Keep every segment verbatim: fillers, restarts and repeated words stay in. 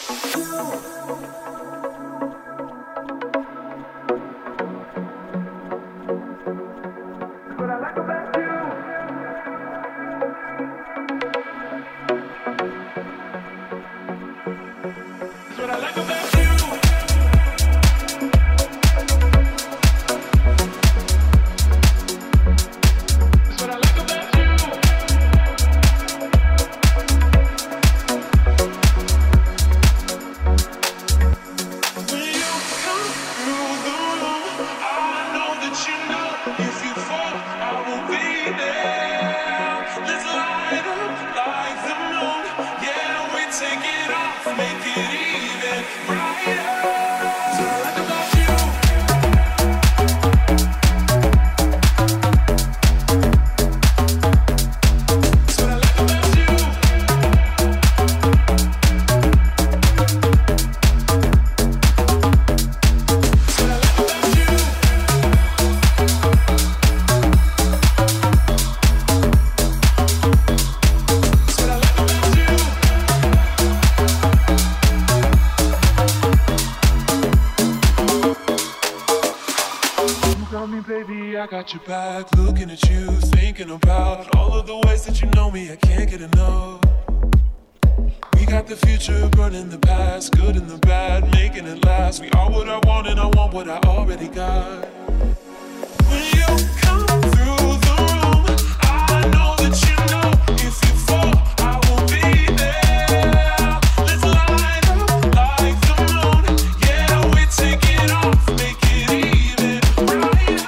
I got your back, looking at you, thinking about all of the ways that you know me, I can't get enough. We got the future, burning the past, good and the bad, making it last. We are what I want and I want what I already got. When you come through the room, I know that you know if you fall, I will be there. Let's light up like the moon, yeah, we take it off, make it even brighter.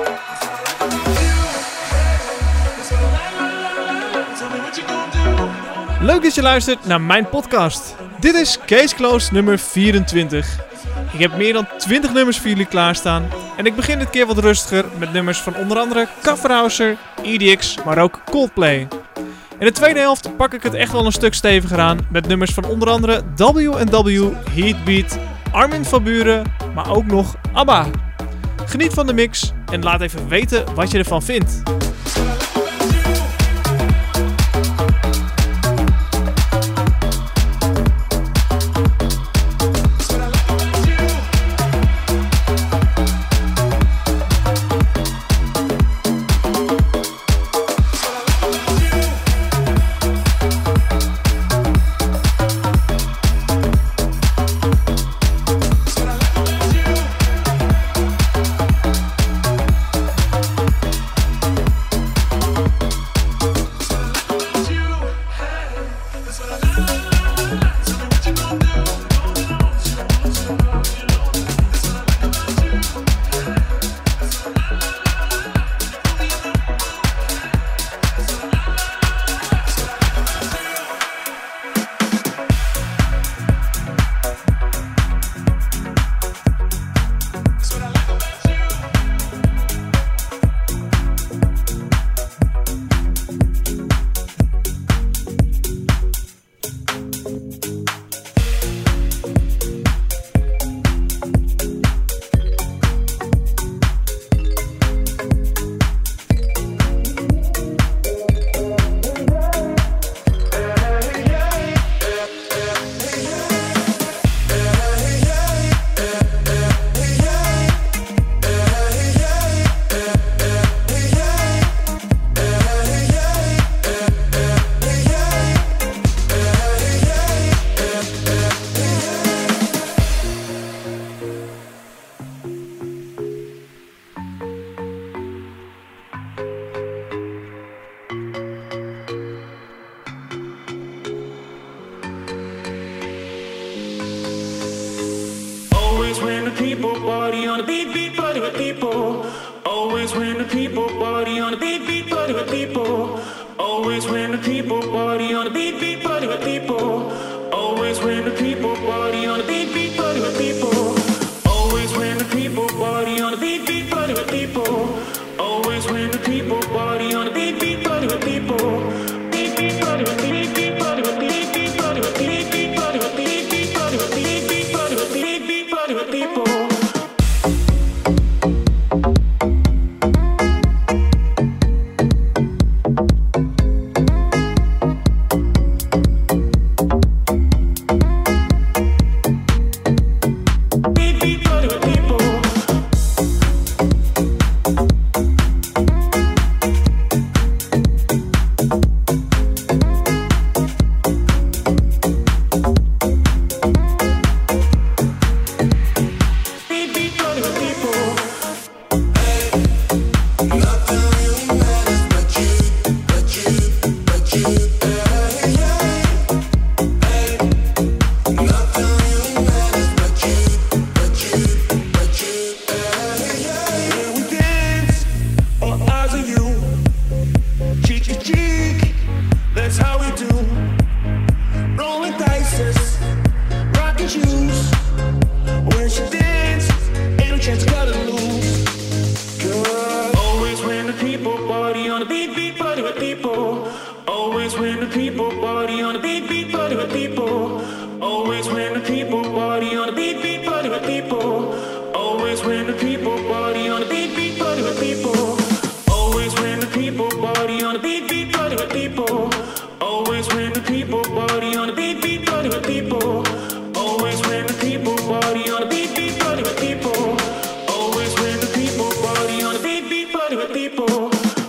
Leuk dat je luistert naar mijn podcast. Dit is Case Closed nummer vierentwintig. Ik heb meer dan twintig nummers voor jullie klaarstaan. En ik begin dit keer wat rustiger met nummers van onder andere Kafferhauser, E D X, maar ook Coldplay. In de tweede helft pak ik het echt wel een stuk steviger aan met nummers van onder andere W and W, Heatbeat, Armin van Buuren, maar ook nog ABBA. Geniet van de mix en laat even weten wat je ervan vindt. on the beat, beat, party with people. Always when the people party on the beat, beat, party with people. Always when the people party on the beat, beat, party with people. Always when the people party on the beat, beat, party with people. Always when the people party on the beat, beat, party with people. Always when the people party on the beat, beat, party with people. Always when the people party on the beat, beat, party with people.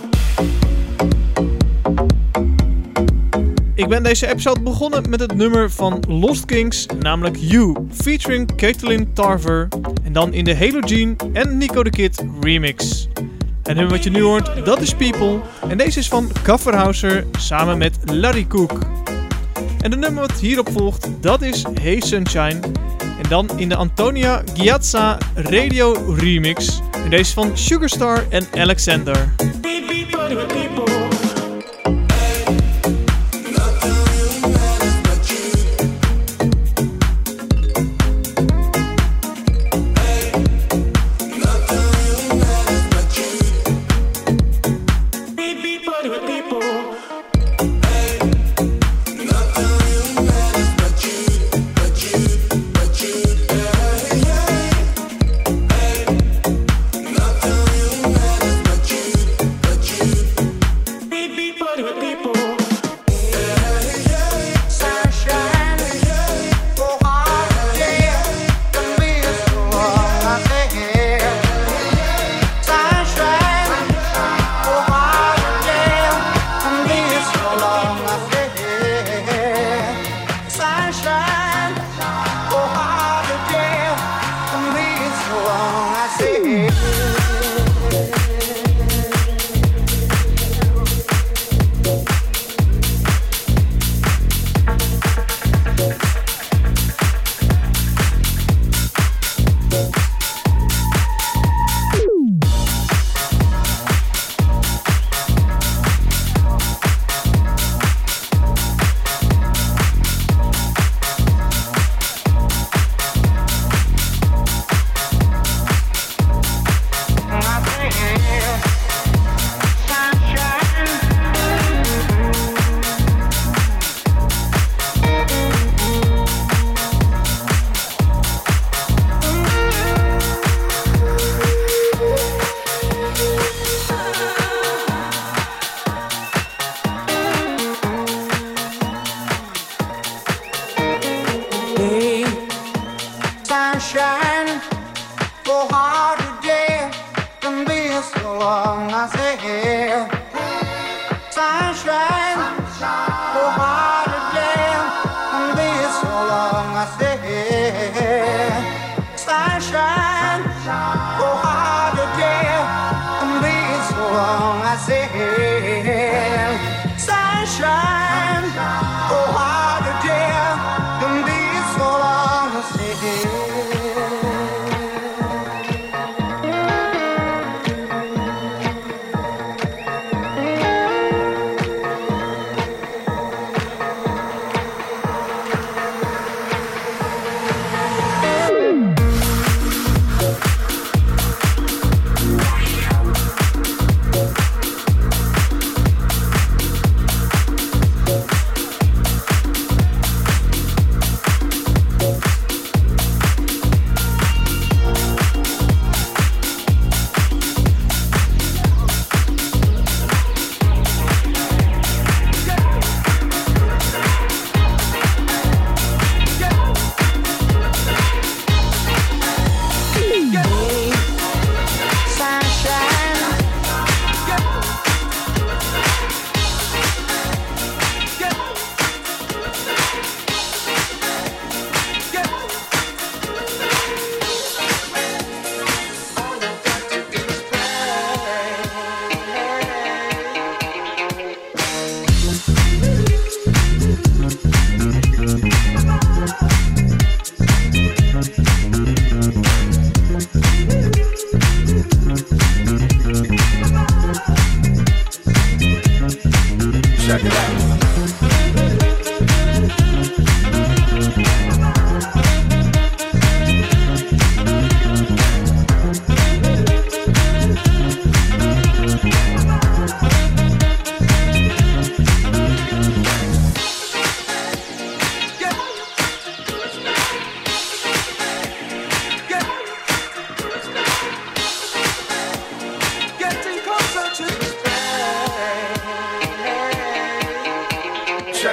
Ik ben deze episode begonnen met het nummer van Lost Kings, namelijk You, featuring Caitlin Tarver. En dan in de Halo Gene en Nico the Kid remix. Het nummer wat je nu hoort, dat is People. En deze is van Kafferhauser samen met Larry Cook. En de nummer wat hierop volgt, dat is Hey Sunshine. En dan in de Antonia Ghiazza Radio remix. En deze is van Sugarstar en Alexander. Beat, beat, party with people.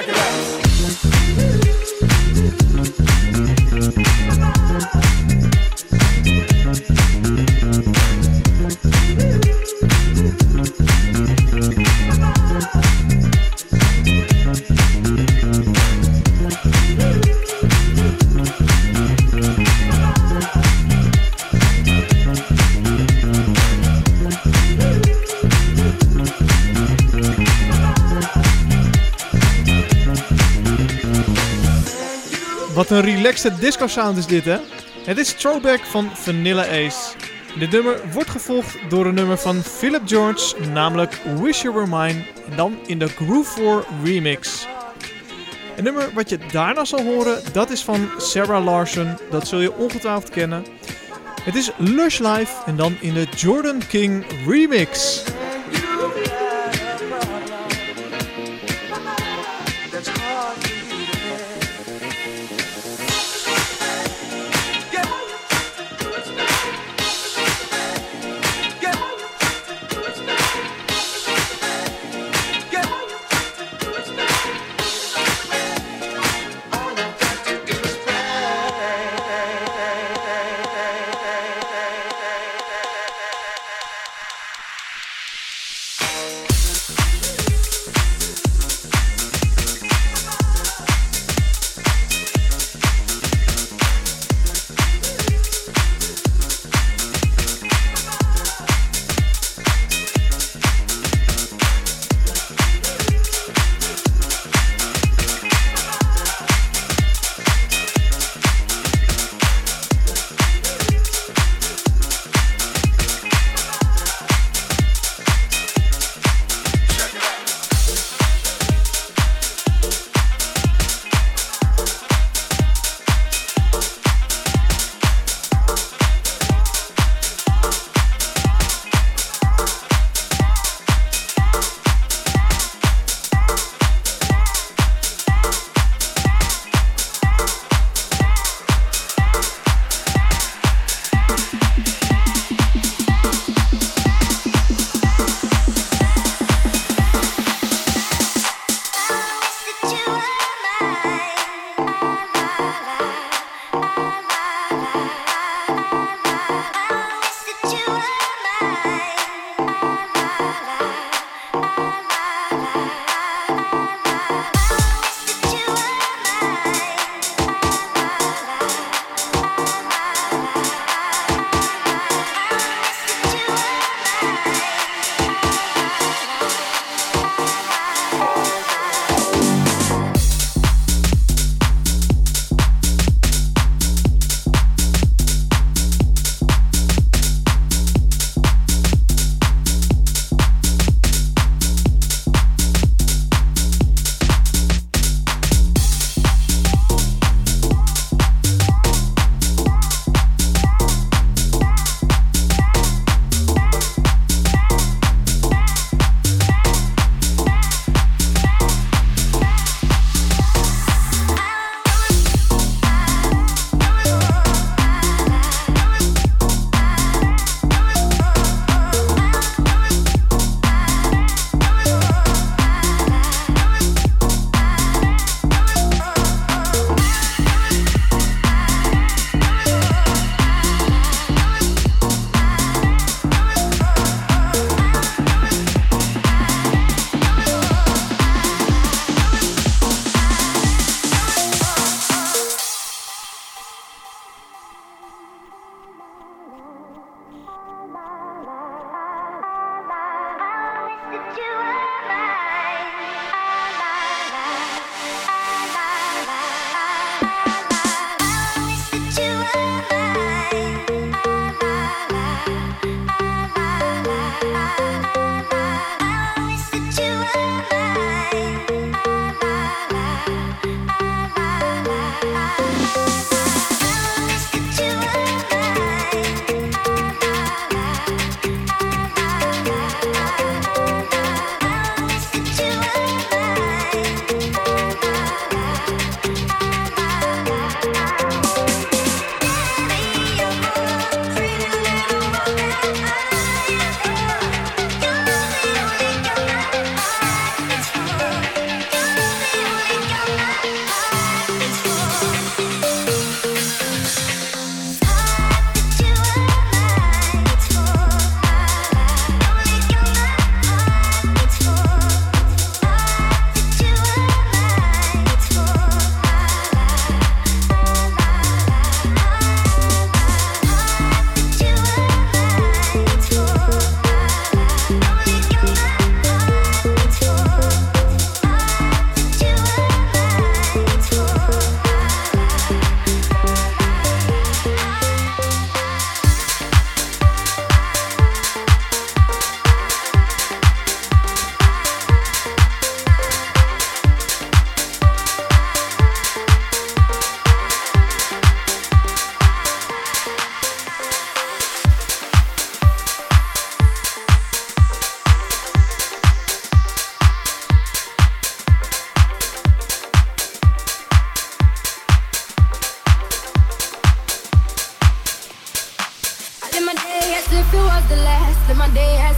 it out. Wat een relaxed disco sound is dit, hè? Het is Throwback van Vanilla Ace. Dit nummer wordt gevolgd door een nummer van Philip George, namelijk Wish You Were Mine, en dan in de Groove four remix. Een nummer wat je daarna zal horen, dat is van Sarah Larson, dat zul je ongetwijfeld kennen. Het is Lush Life en dan in de Jordan King remix.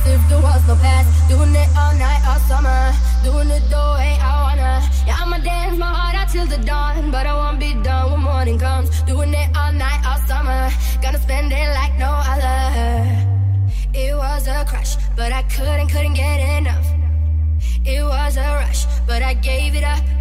as if there was no past. Doing it all night, all summer. Doing it the way I wanna. Yeah, I'ma dance my heart out till the dawn, but I won't be done when morning comes. Doing it all night, all summer. Gonna spend it like no other. It was a crush, but I couldn't, couldn't get enough. It was a rush, but I gave it up.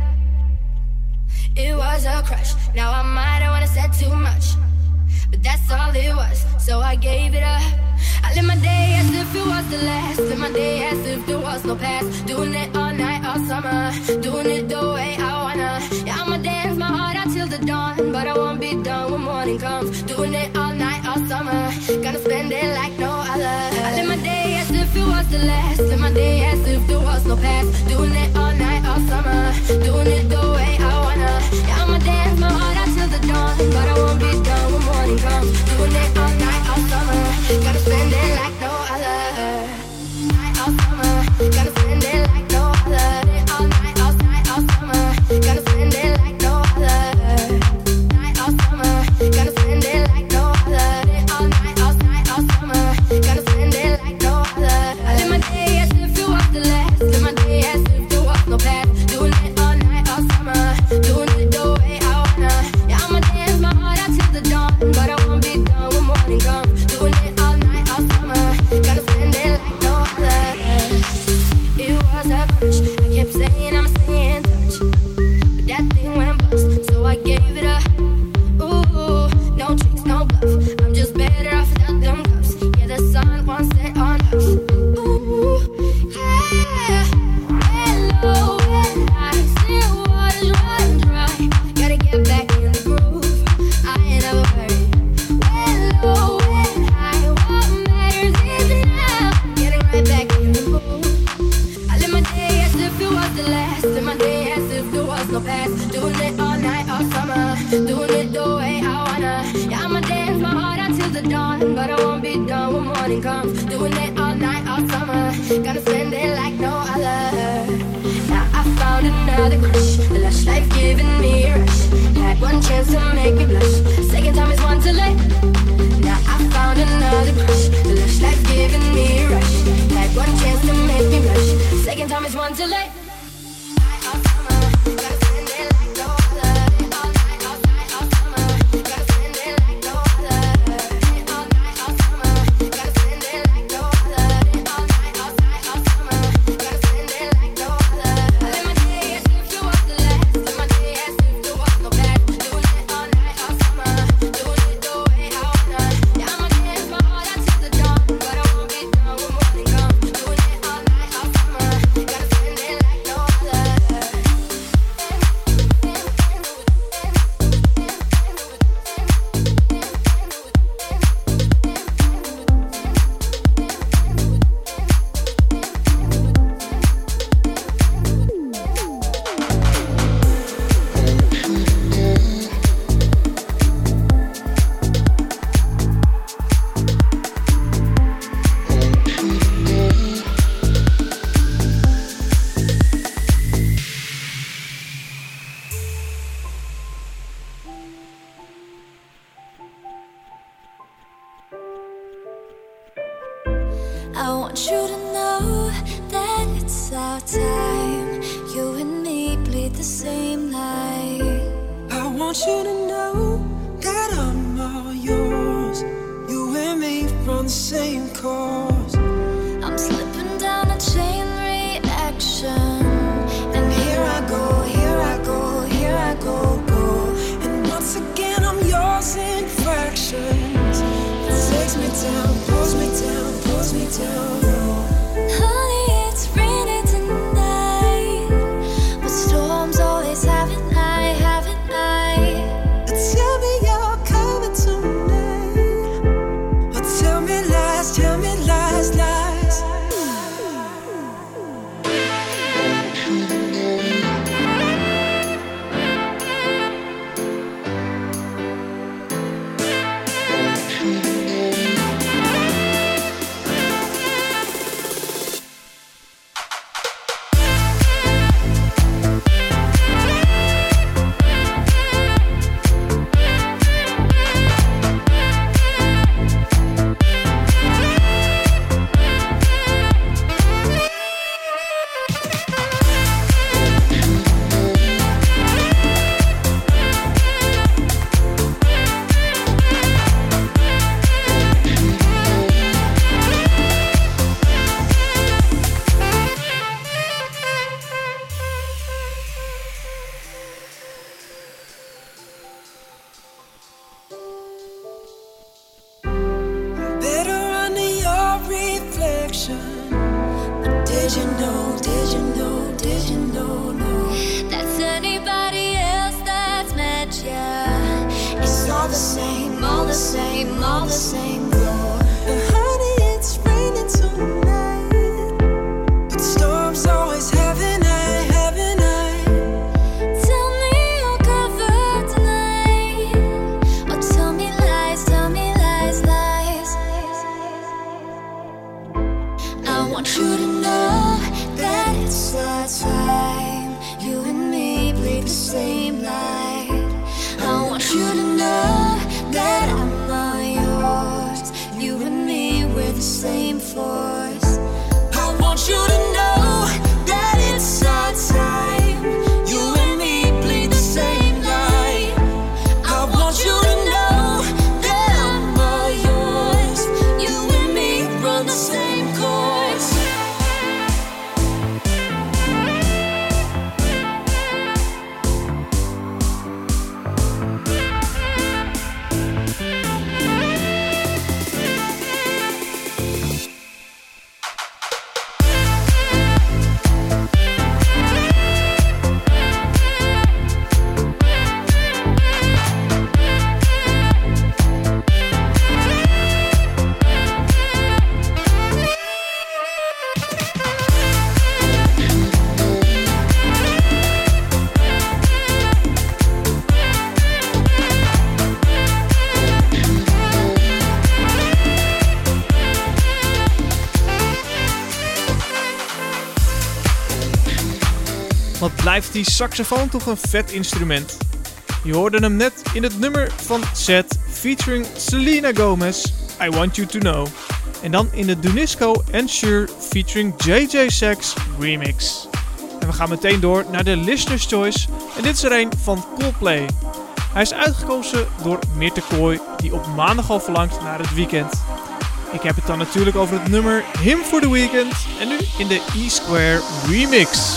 It was a crush. Now I might have wanna said too much, but that's all it was, so I gave it up. I live my day as if it was the last. Live my day as if there was no past. Doing it all night, all summer. Doing it the way I wanna. Yeah, I'ma dance my heart out till the dawn, but I won't be done when morning comes. Doing it all night, all summer. Gonna spend it like no other. I live my day as if it was the last. Live my day as if there was no past. Doing it all night, all summer. Doing it the way I wanna. Yeah, I'ma dance my heart out till the dawn, but I won't be done when morning comes. Doing it all night, all summer. Gotta spend it like no other. Night, all summer. Gotta spend it like no other. All night, all night, all summer. Gotta spend it like no other. Night, all summer. Gotta spend it like no other. All night, all night, all summer. Gotta spend it like no other. I live my day as if it was the last. Live my day as if there was no past. Doing it all night, all summer. Doing it the way I wanna. Yeah, I'ma dance my heart out till the dawn, but I won't be done when morning comes. Doing it all night, all summer. Gotta spend it like no other. It was a crush. I kept saying I'ma stay in touch, but that thing went bust, so I gave it up. Ooh, no tricks, no bluff. I'm just better off without them cuffs. Yeah, the sun won't set on us. Ooh, yeah. Hello, and I still waters run dry. Gotta get back in the groove. I ain't never worried. Hello, and I, what matters is now. Getting right back in the mood. I live my day as if it was the last. Live my day as if there was no past. Doing it all night, all summer. Doing it the way I wanna. Yeah, I'ma dance my heart out till the dawn, but I won't be done when morning comes. Doing it all night, all summer. Gonna spend it like no other. Now I found another crush. The lush life giving me a rush. Had one chance to make me blush. Second time is one too late. Now I found another crush. The lush life giving me a rush. Had one chance to make me blush. Second time is one too late. Night, all summer. Gotta spend it like no other. All night, all night, all summer. Gotta spend it like no other. All night, all summer. Gotta spend it like no other. All night, all night, all summer. Gotta spend it like no other. I live my day as if it was the last. Live my day as if there was no past. Doing it all night, all summer. Doing it the way I wanna. Yeah, I'ma dance my heart out till the dawn, but I won't be done when morning comes. Doing it all night, all summer. Gotta spend it like no other. I want you to know that it's our time. You and me bleed the same light. I want you to know that I'm all yours. You and me run the same course. I'm slipping down a chain reaction, and here I go, here I go, here I go, go. And once again I'm yours in fractions. It takes me down, pulls me down, pulls me down. Honey, it's raining tonight, but storms always have an eye, have an eye. same, all the same, all the same. Go. Honey, it's raining tonight, but storms always having I, having I. Tell me you're covered tonight, or tell me lies, tell me lies, lies. I want you to know that it's our time. You and me bleed the same light. I want you to know that I'm all yours. You and me, we're the same force. I want you to know that it's our time. You and me bleed the same light. I want you to know that I'm all yours. You and me run the same course. Wat blijft die saxofoon toch een vet instrument. Je hoorde hem net in het nummer van Zedd featuring Selena Gomez, I Want You To Know. En dan in de Dunisco and Sure featuring J J Sachs remix. En we gaan meteen door naar de Listener's Choice en dit is er een van Coldplay. Hij is uitgekozen door Mirte Kooi die op maandag al verlangt naar het weekend. Ik heb het dan natuurlijk over het nummer Him for the Weekend en nu in de E-Square remix.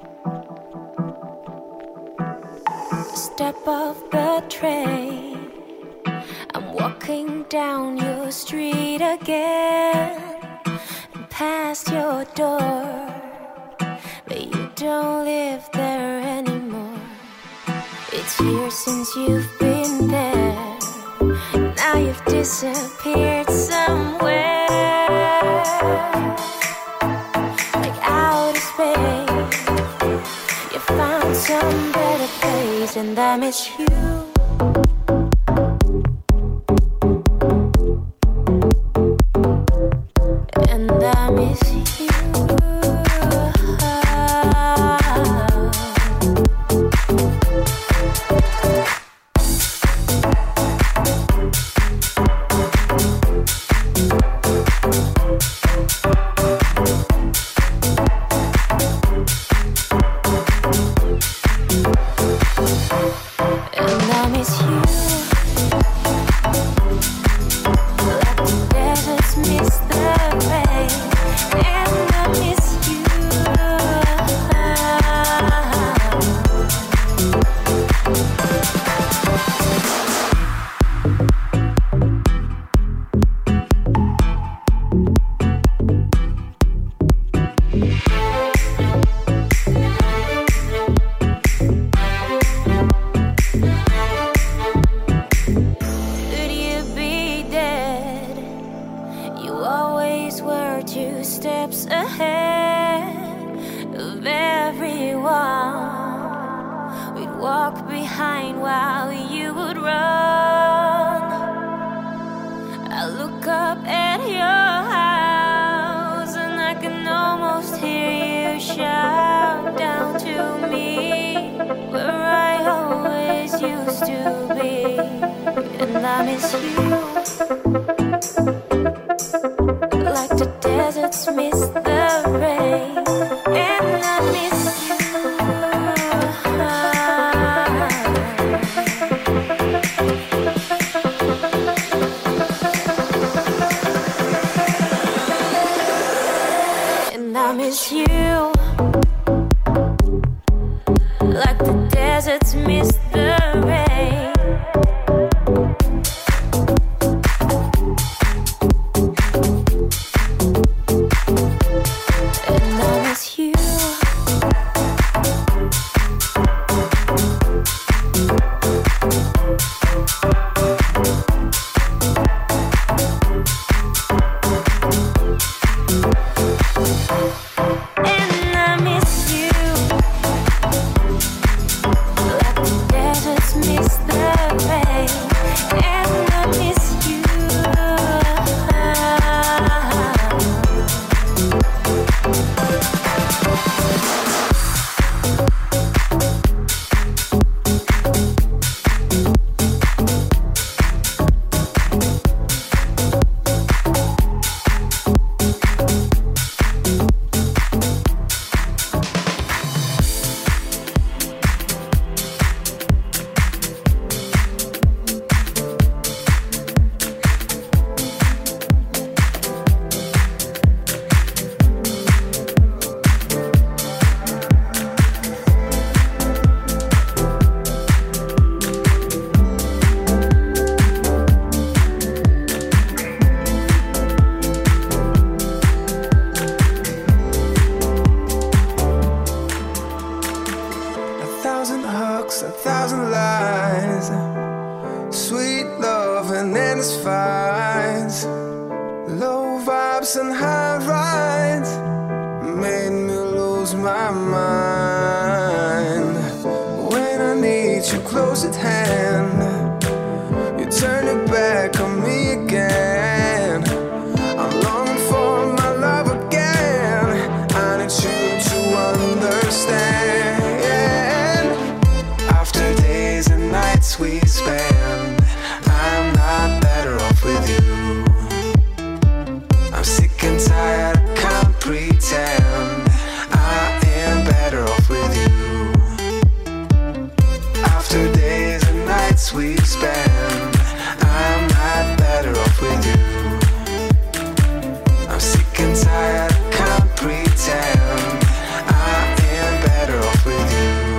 Step off the train, walking down your street again and past your door, but you don't live there anymore. It's years since you've been there. Now you've disappeared somewhere, like outer space. You found some better place, and I miss you. And I miss you.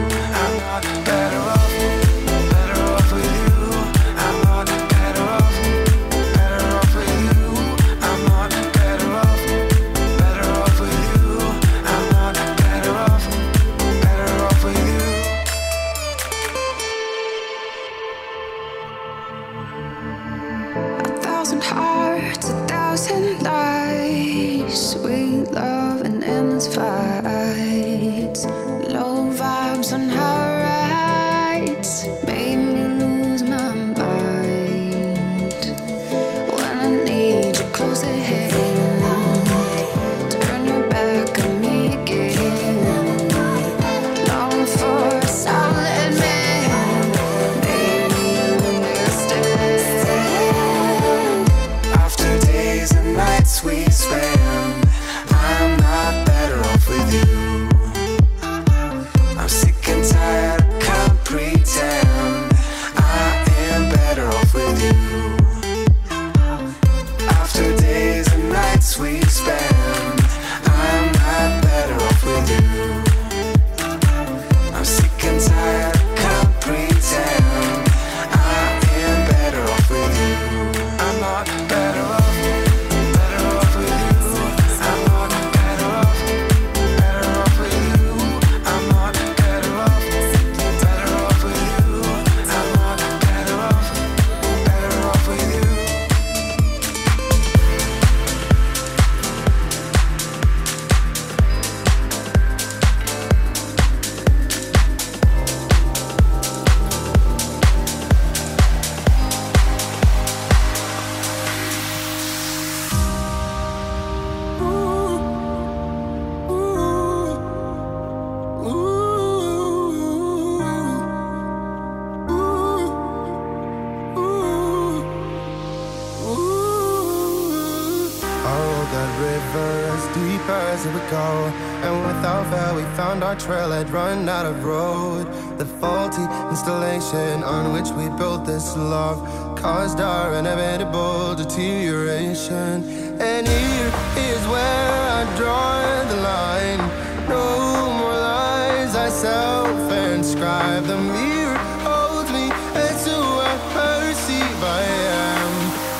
Better off with you. I'm not better off. go. And without fail we found our trail had run out of road. The faulty installation on which we built this love caused our inevitable deterioration. And here is where I draw the line. No more lies I self-inscribe. The mirror holds me as who I perceive I am.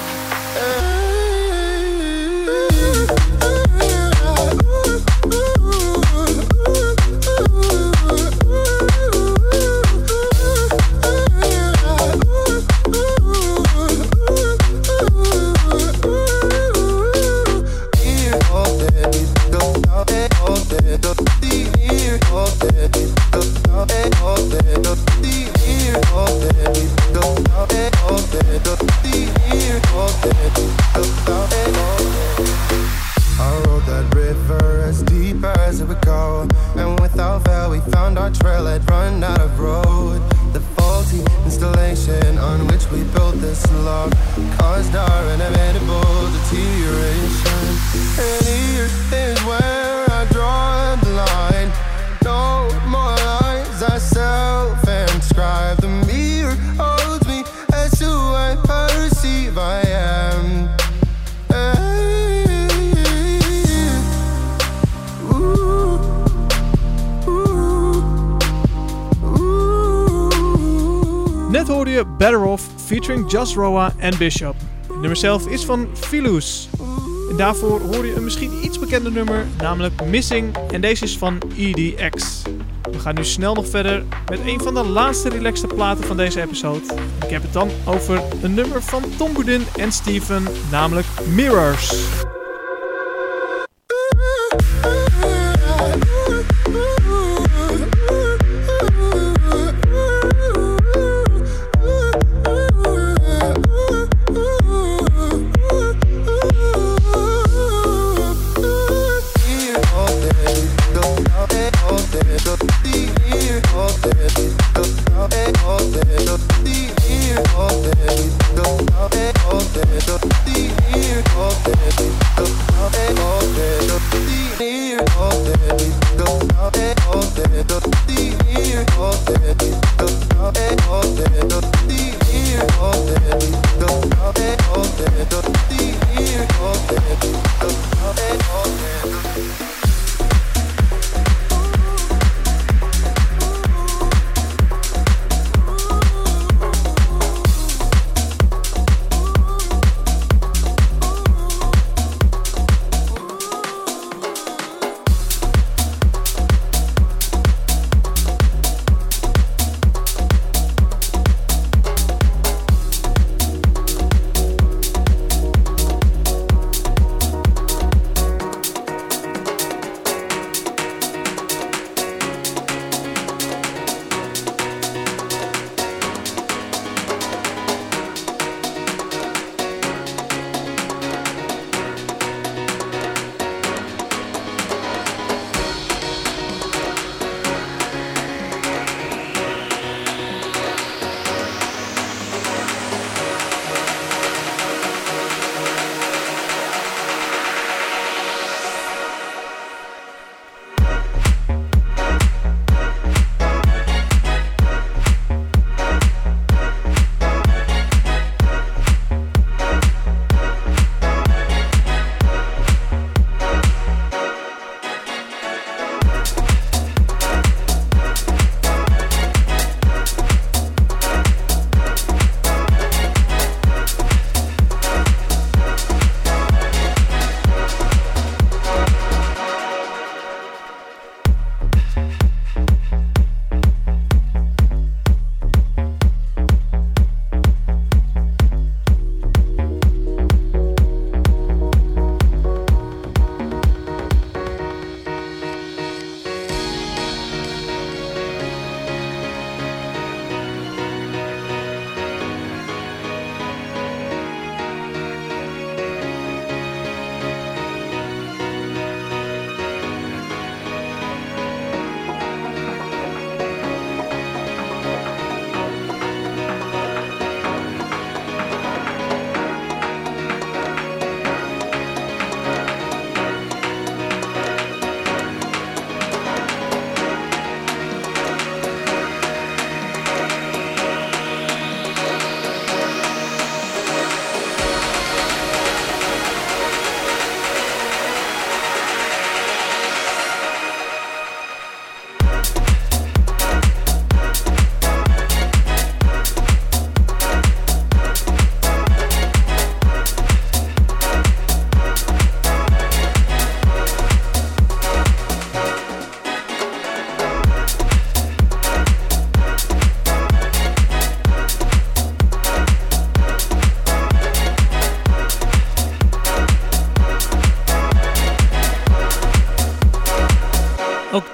I rode that river as deep as it would go, and without fail we found our trail had run out of road. The faulty installation on which we built this love caused our inevitable deterioration. And here is where I draw the line. No more lies I self-inscribe. The mirror holds me as who I perceive I am. Net hoorde je Better Off featuring Just Roa en Bishop. Het nummer zelf is van Philus. En daarvoor hoor je een misschien iets bekender nummer, namelijk Missing. En deze is van E D X. We gaan nu snel nog verder met een van de laatste relaxte platen van deze episode. Ik heb het dan over een nummer van Tom Boudin en Steven, namelijk Mirrors. All day,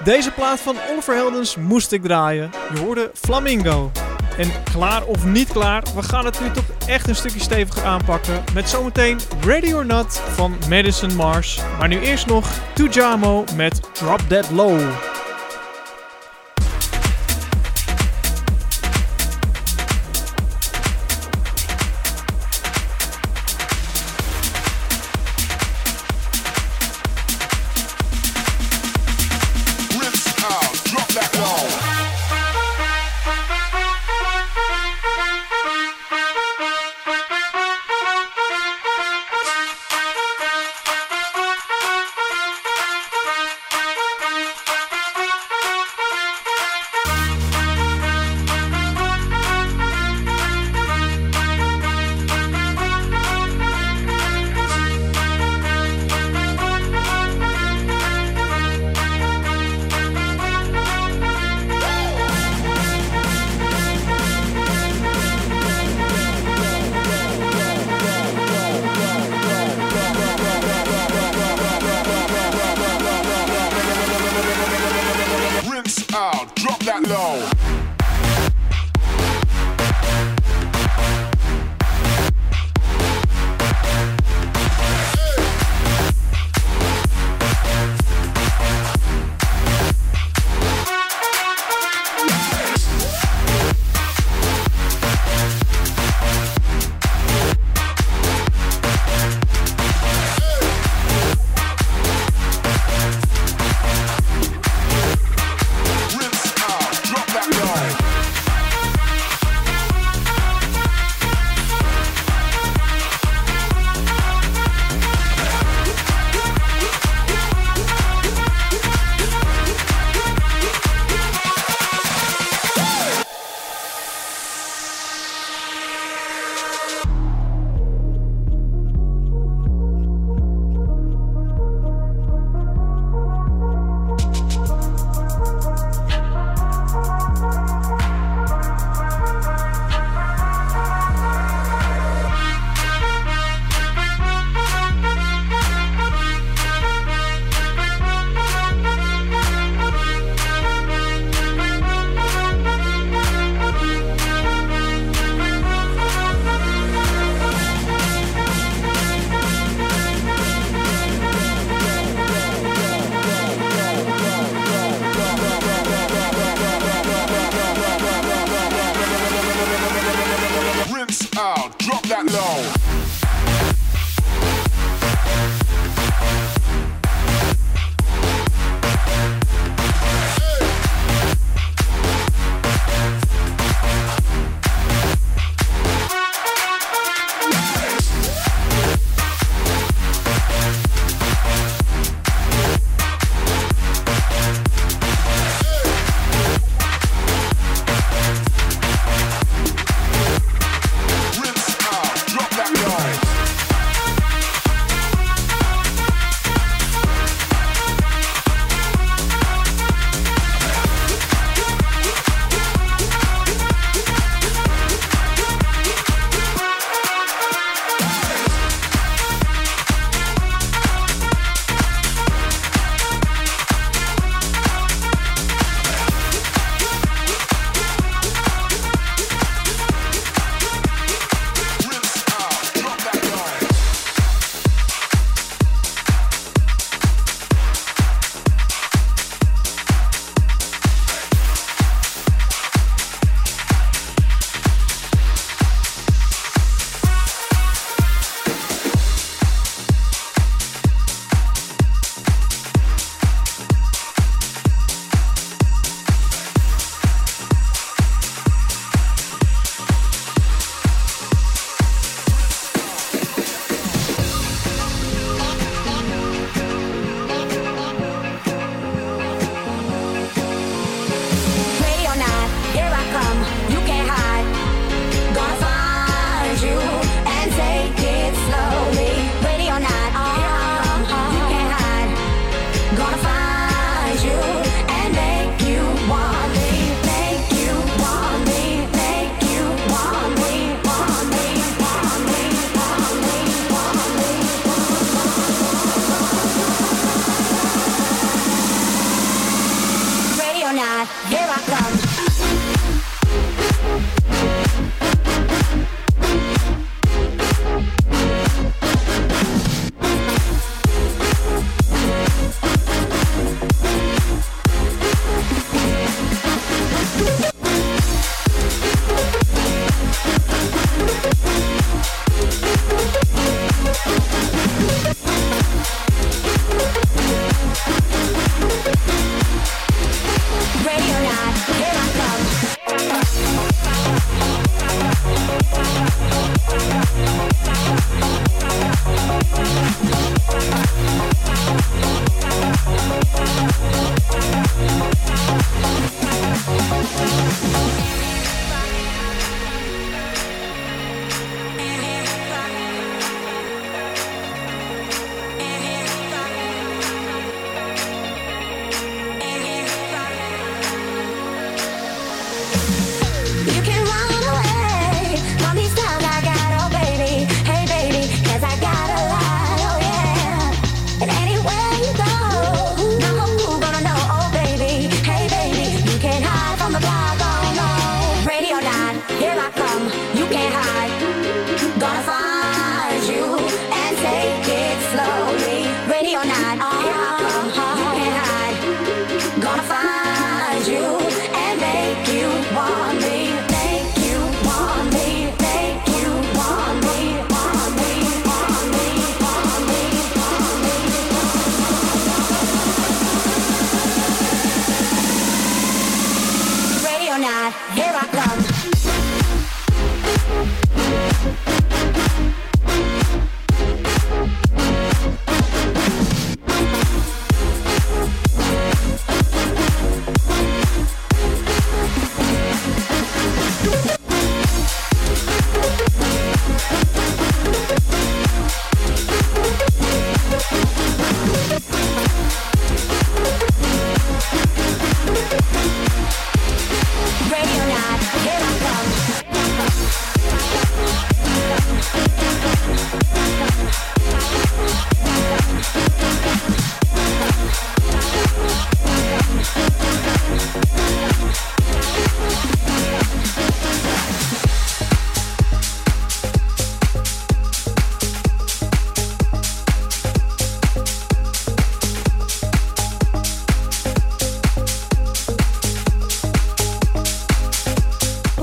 Deze plaat van Oliver Heldens moest ik draaien. Je hoorde Flamingo. En klaar of niet klaar, we gaan het nu toch echt een stukje steviger aanpakken. Met zometeen Ready or Not van Madison Mars. Maar nu eerst nog Tujamo met Drop That Low. Drop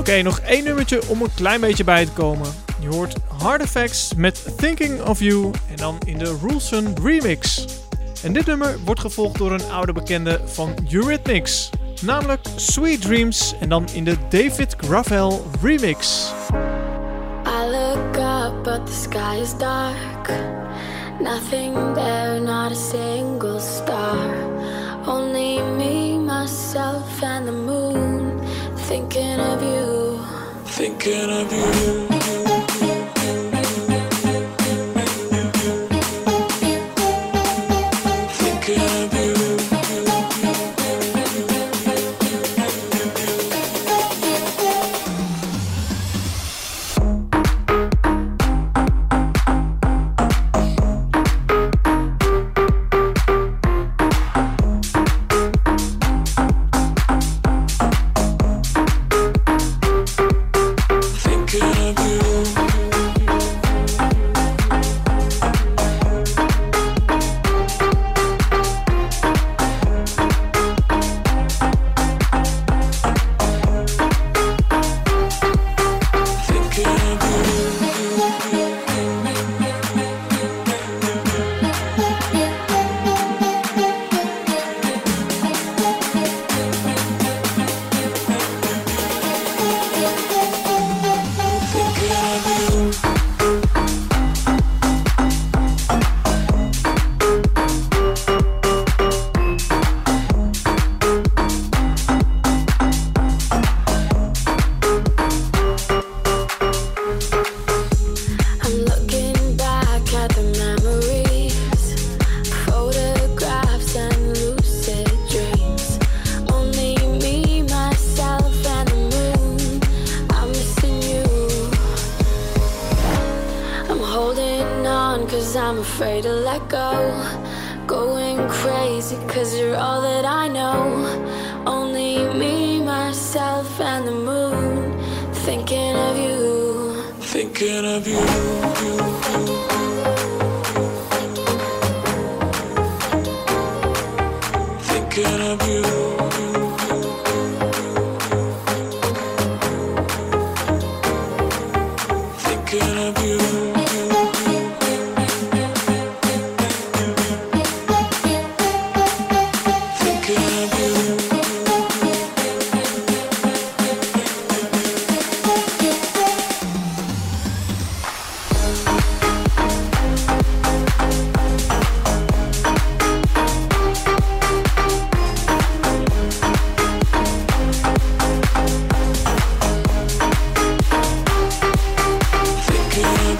Oké, okay, nog één nummertje om een klein beetje bij te komen. Je hoort Hard Effects met Thinking of You en dan in de Rulson remix. En dit nummer wordt gevolgd door een oude bekende van Eurythmics. Namelijk Sweet Dreams en dan in de David Gravell remix. I look up but the sky is dark. Nothing there, not a single star. Only me, myself and the moon. Thinking of you. Thinking of you. I'm afraid to let go. Going crazy cause you're all that I know. Only me, myself and the moon. Thinking of you. Thinking of you. Thinking of you. Thinking of you. Thinking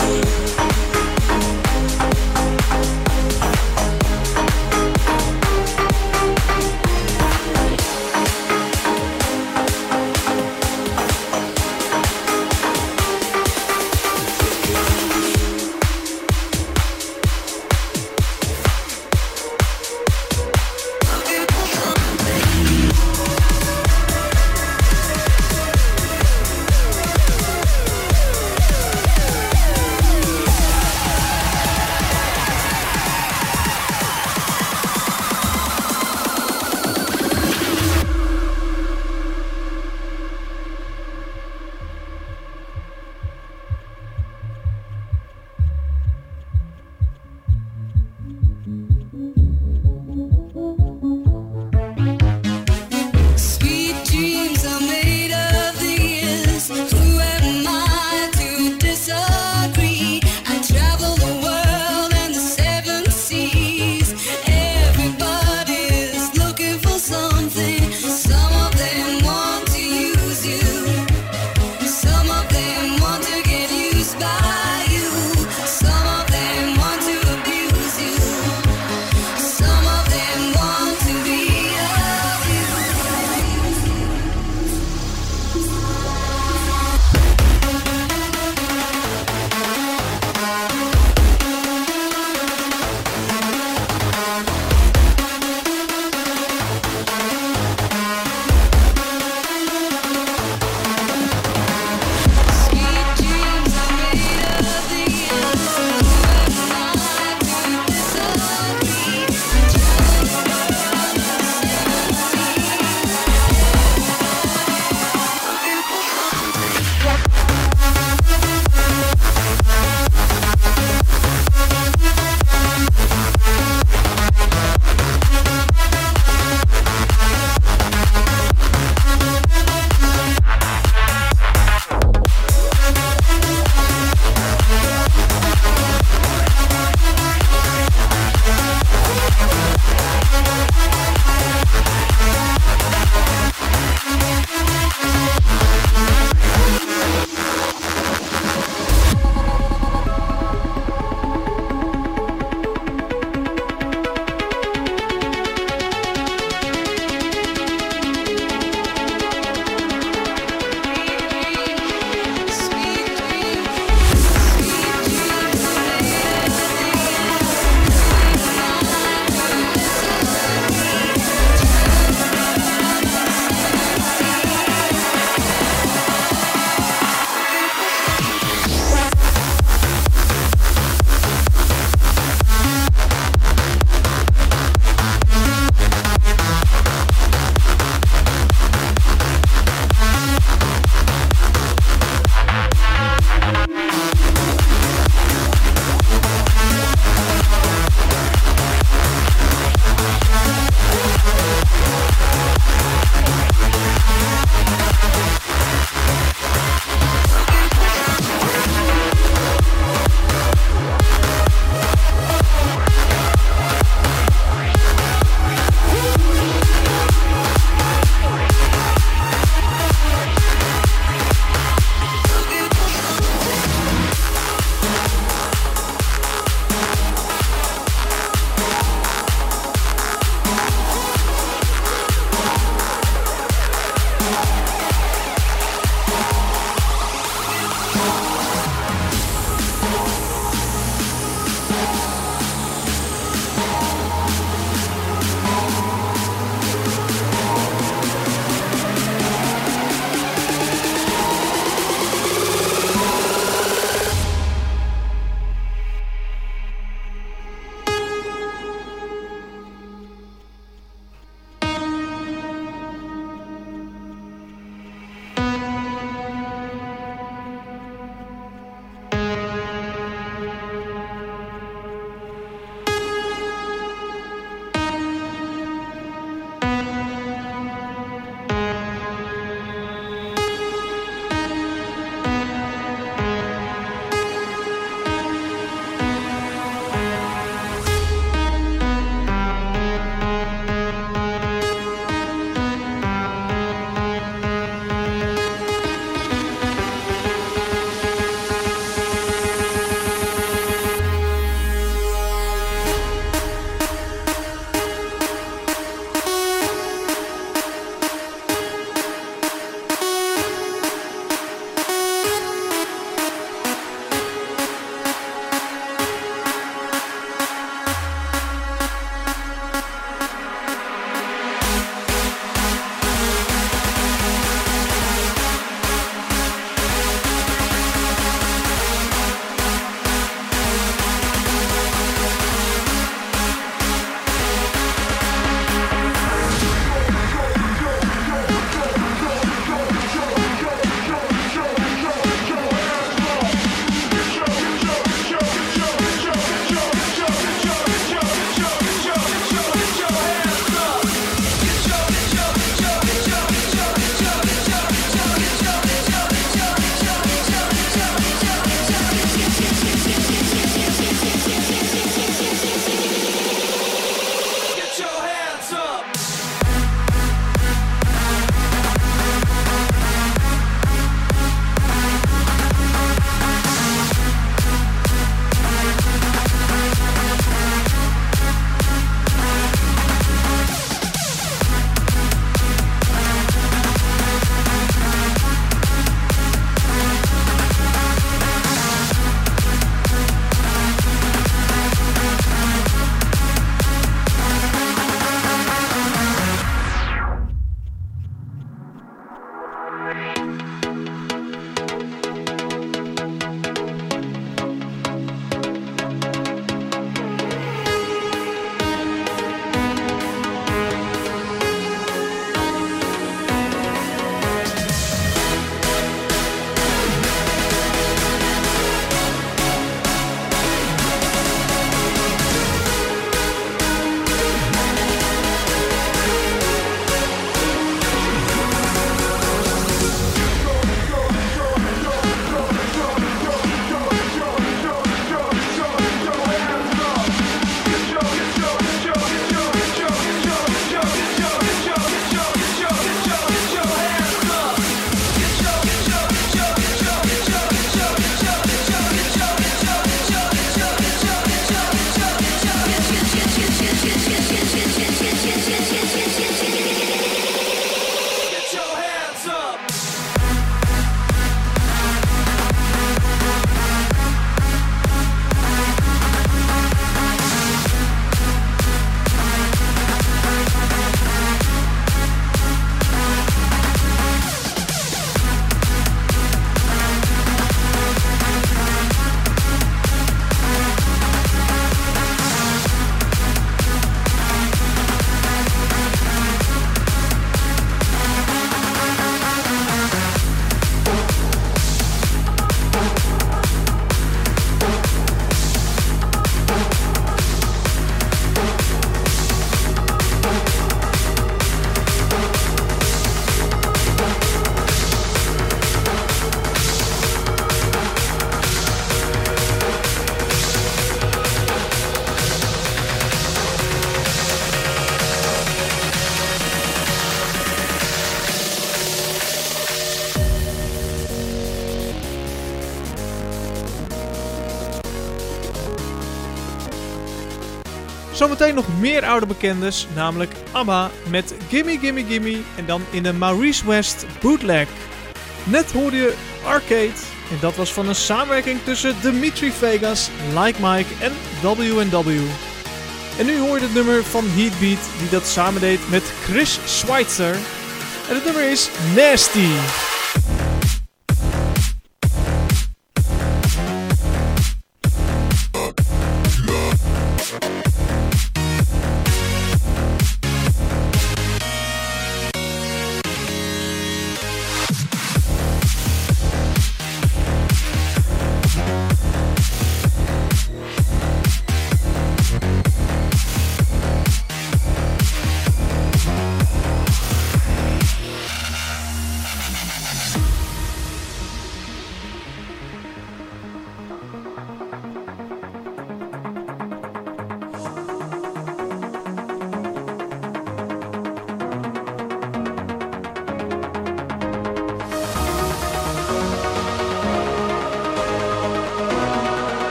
Zometeen nog meer oude bekendes, namelijk ABBA met Gimme Gimme Gimme en dan in de Maurice West bootleg. Net hoorde je Arcade en dat was van een samenwerking tussen Dimitri Vegas, Like Mike en W and W. En nu hoor je het nummer van Heatbeat die dat samen deed met Chris Schweitzer. En het nummer is Nasty.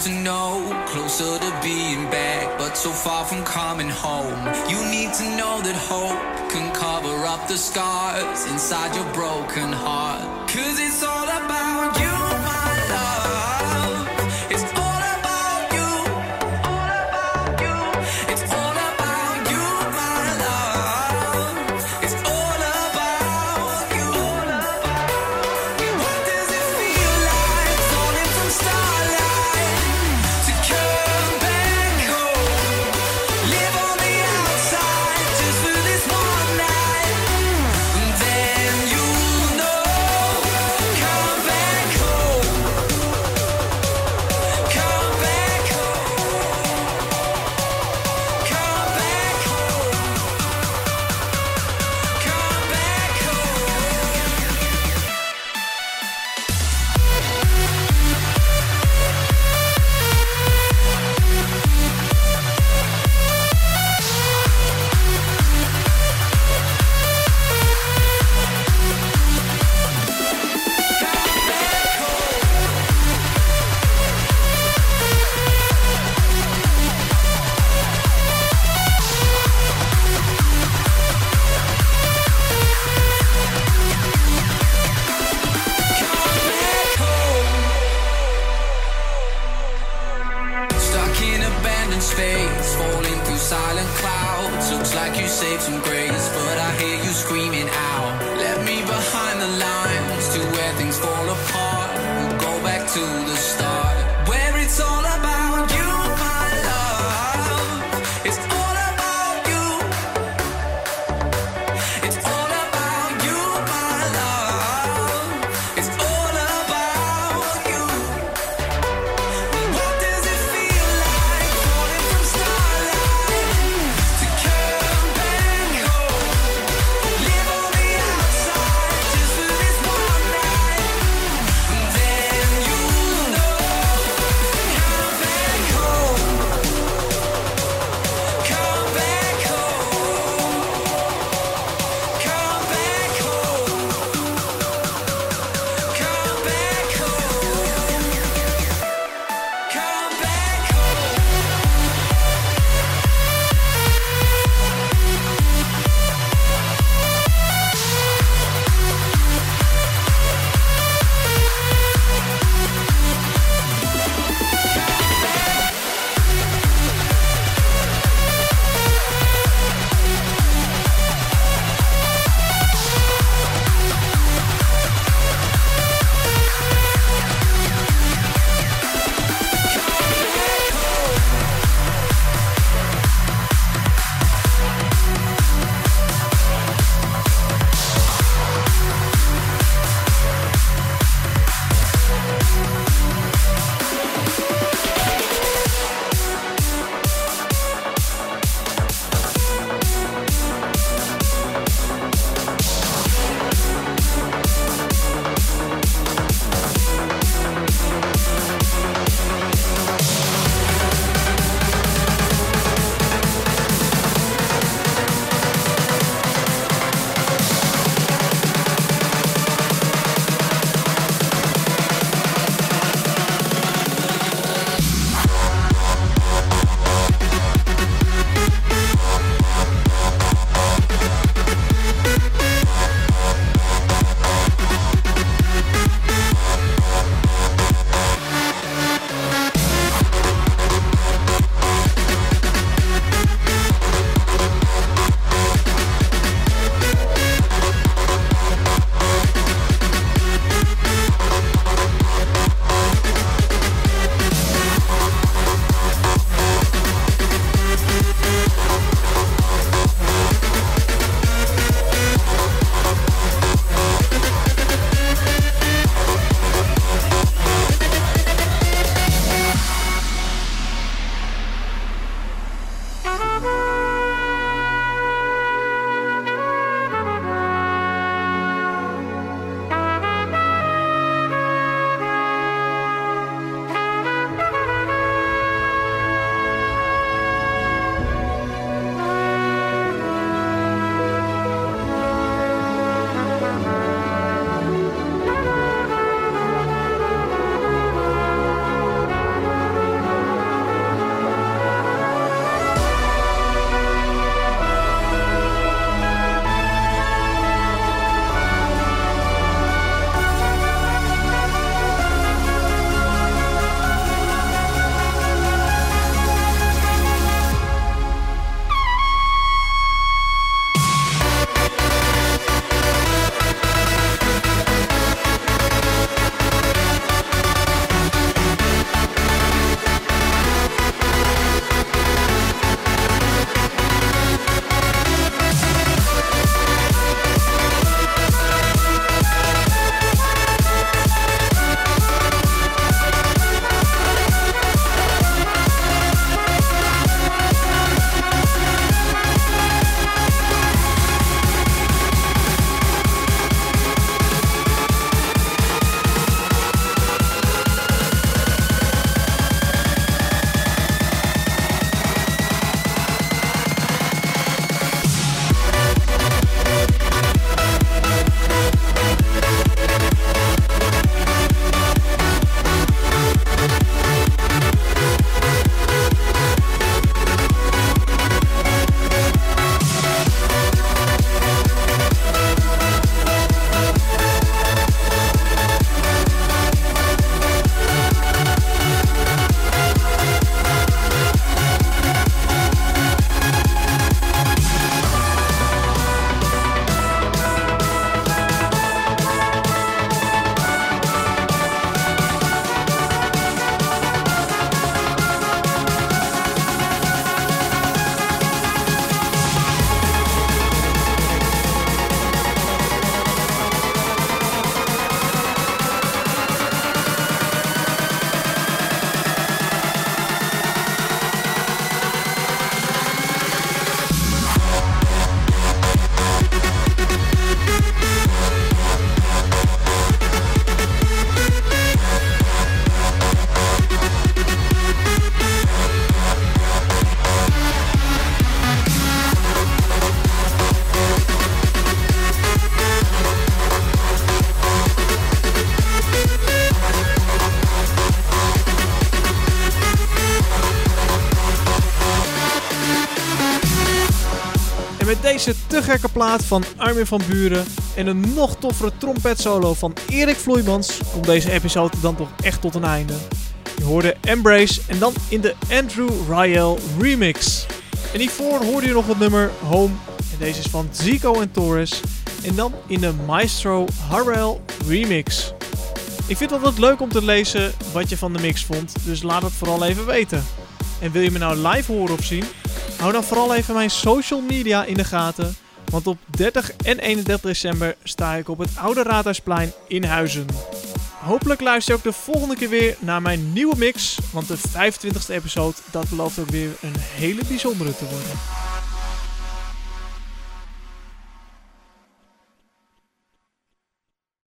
to know, closer to being back, but so far from coming home. You need to know that hope can cover up the scars inside your broken heart. 'Cause it's all about you, my love. It's all about you, all about you. It's all about you, my love. It's all about you, all about you. What does it feel like falling from starlight to come back home? Live on the outside just for this one night, and then you'll know. Come back home. Come back home. Come back home. Come back home. Stuck in abandoned space, falling through silent clouds. Looks like you saved some grace, but I hear you screaming out. Let me behind the lines to where things fall apart. We'll go back to the start, where it's all about you, my love. It's all about you. It's all about you, my love. It's all about you. What does it feel like falling from starlight to come back home? Live on the outside just for this one night, and then you'll know. Met deze te gekke plaat van Armin van Buuren en een nog toffere trompetsolo van Erik Vloeimans komt deze episode dan toch echt tot een einde. Je hoorde Embrace en dan in de Andrew Rayel remix. En hiervoor hoorde je nog het nummer Home en deze is van Zico en Torres en dan in de Maestro Harrell remix. Ik vind het altijd leuk om te lezen wat je van de mix vond, dus laat het vooral even weten. En wil je me nou live horen of zien? Hou dan vooral even mijn social media in de gaten, want op dertig en eenendertig december sta ik op het Oude Raadhuisplein in Huizen. Hopelijk luister je ook de volgende keer weer naar mijn nieuwe mix, want de vijfentwintigste episode, dat belooft ook weer een hele bijzondere te worden.